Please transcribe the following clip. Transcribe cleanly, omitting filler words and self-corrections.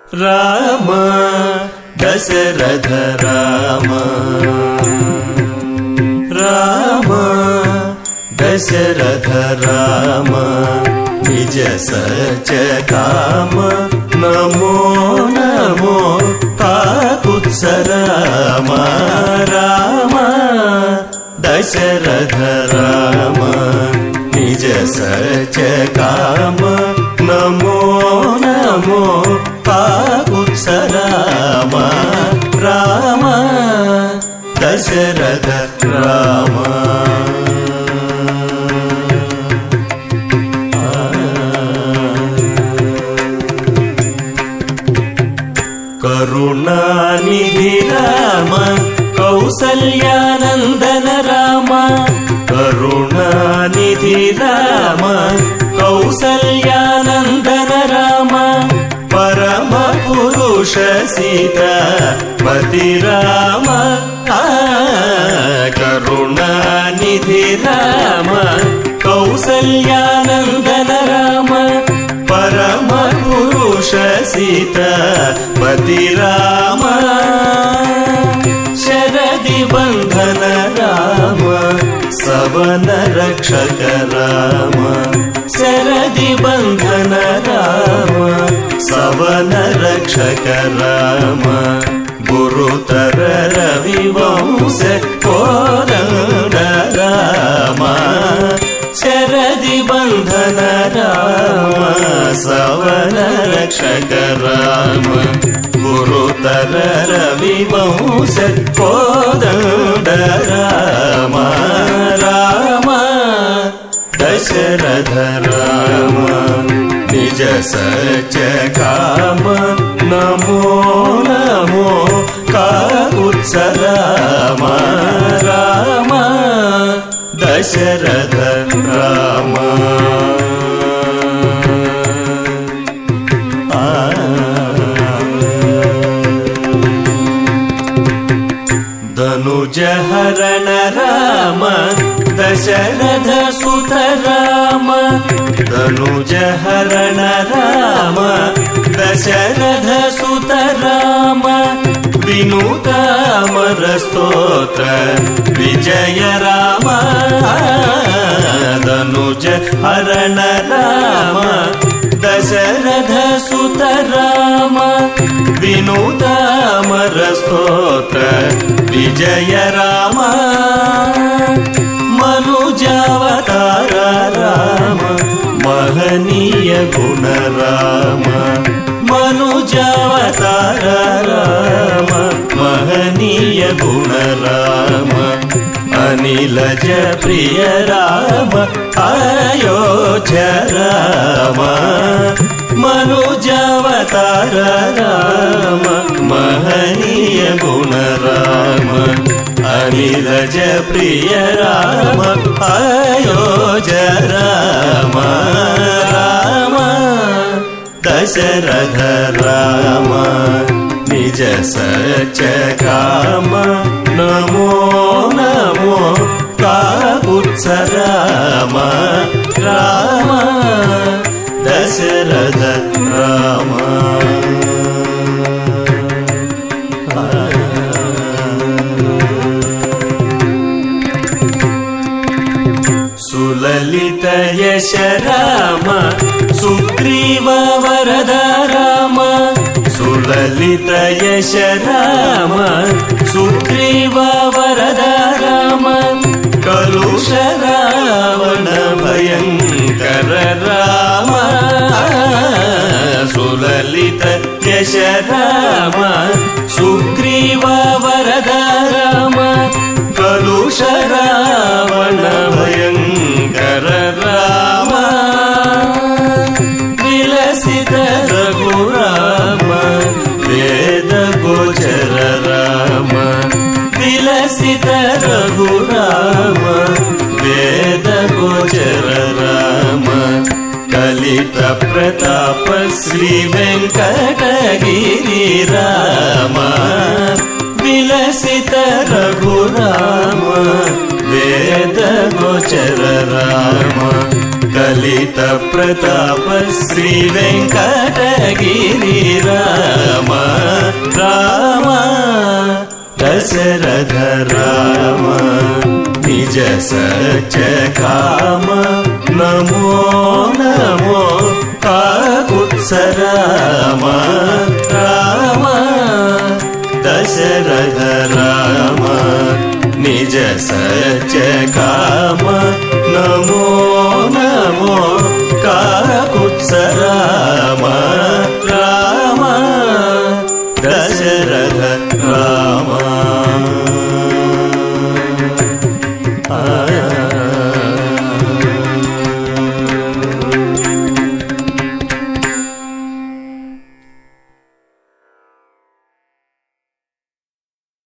రామ దశరథ రామ రామ దశరథ రామ నిజ సచ కామ నమో నమో కాకుత్స రామ రామ దశరథ రామ నిజ సచ కామ నమో నమో కాకుత్స రామ రామ దశరథ రామ కరుణానిధి రామ కౌసల్యానందన రామ కరుణానిధి రామ కౌసల్యానందన రామ పరమ పురుష సీతాపతి రామ కరుణానిధి రామ కౌసల్యానందన రామ పరమ పురుష సీతాపతి రామ శరది బంధన రామ సవన రక్షక రామ శరది బంధన రామ సవన రక్షక రామ గురుతర రవివంశ కోదండ రామ శరది బంధన రామ సవన రక్షక రామ గురుతర రవివంశ కోదండ రామ రామ దశరథ రామ నిజ సచ కామ నమో నమో కాకుత్స రామ రామ దశరథ రామ ధనుజహరణ రామ దశరథ సుత రామ ధనుజహరణ రామ దశరథ సుత రామ వినుతామర స్తోత్ర విజయ రామ ధనుజహరణ రామ దశరథ సుత రామ వినుతామర స్తోత్ర విజయ రామ మనుజావతార రామ మహనీయ గుణ రామ మనుజావతార రామ మహనీయ గుణ రామ అనిలజ ప్రియ రామ అయోధ్య రామ మనుజావతార రామ మహనీయ గుణ రామ అనిలజ ప్రియ రామ అయోధ్య రామ రామ దశరథ రామ నిజ సచ కామ నమో నమో కాకుత్స రామ రామ దశరథ రామ సులలిత యశ రామ సుగ్రీవ వరద రామ సులలిత యశ రామ సుగ్రీవ వరద రామ కలుష రావణ భయంకర రామ సులలిత యశ రామ సుగ్రీవ వరద రామ కలుష రావణ భయంకర రామ విలసిత రఘురామ వేద గోచర రామ విలసిత రఘురామ వేద గోచర రామ కలిత ప్రతాప శ్రీ వెంకటగిరి రామ విలసిత రఘురామ వేద గోచర రామ కలిత ప్రతాప శ్రీ వెంకటగిరి రామ రామ దశరథ రామ నిజ సత్య కామ నమో నమో కాకుత్స రామ రామ దశరథ రామ నిజ సత్య కామ నమో నమో కాకుత్స రామ రామ దశరథ రామ